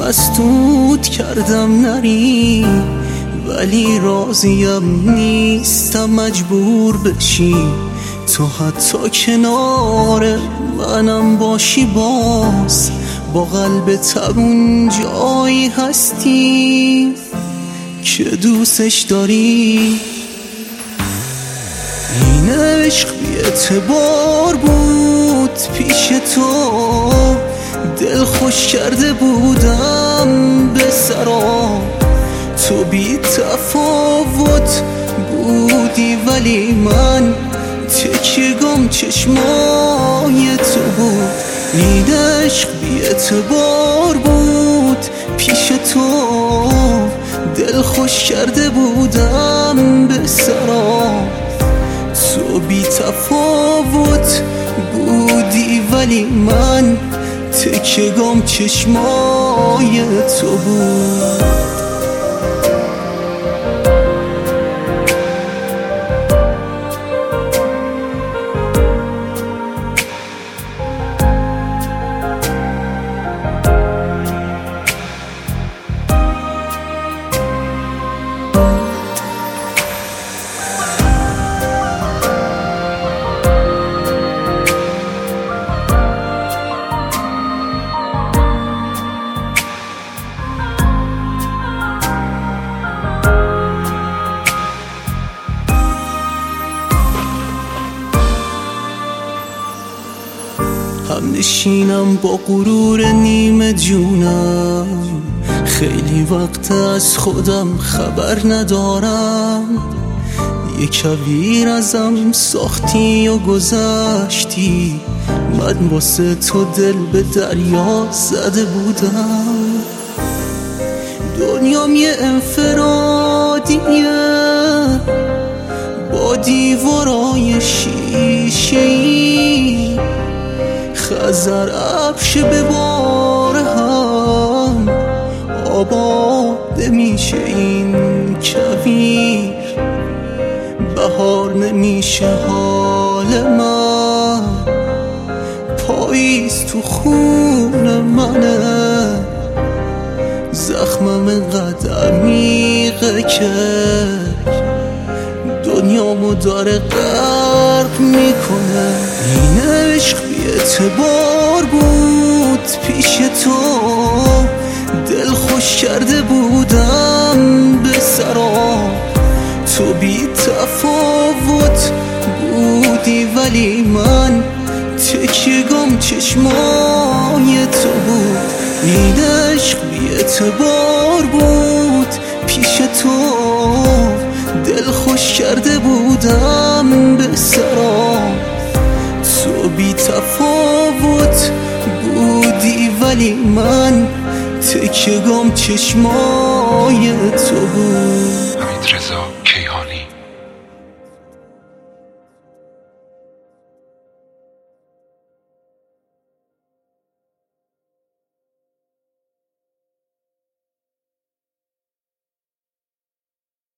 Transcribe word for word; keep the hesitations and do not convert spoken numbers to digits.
مسدود کردم نری، ولی راضیم نیستم مجبور بشی. تو حتی کنار منم باشی، باز با قلب تبون جایی هستی که دوستش داری. این عشق بی اعتبار بود پیش تو، دل خوش کرده بودم به سرا. تو بی تفاوت بودی ولی من تکیه‌گام چشمای تو بود. این عشق بی اعتبار بود پیش تو، دل خوش کرده بودم به سرا. تو بی تفاوت بودی ولی من تکیه‌گام چشمای تو بود. هم نشینم با غرور نیمه جونم، خیلی وقت از خودم خبر ندارم. یه کویر ازم ساختی و گذشتی، من واسه تو دل به دریا زده بودم. دنیام یه انفرادیه با دیوارای شیشه‌ای، خزر عبش به بار هم آباد نمیشه این کویر. بهار نمیشه حال من، پاییز تو خون منه. زخمم انقدر عمیقه که دنیامو داره غرق میکنه. این عشق بی اعتبار بود پیش تو، دل خوش کرده بودم به سرا. تو بی تفاوت بودی ولی من تکیه‌گام چشمای تو بود. این عشق بی اعتبار بود پیش تو، دل خوش کرده بودم به سرا. تو بی تفاوت بودی ولی من تکیه‌گام چشمای تو بود. حمیدرضا کیهانی.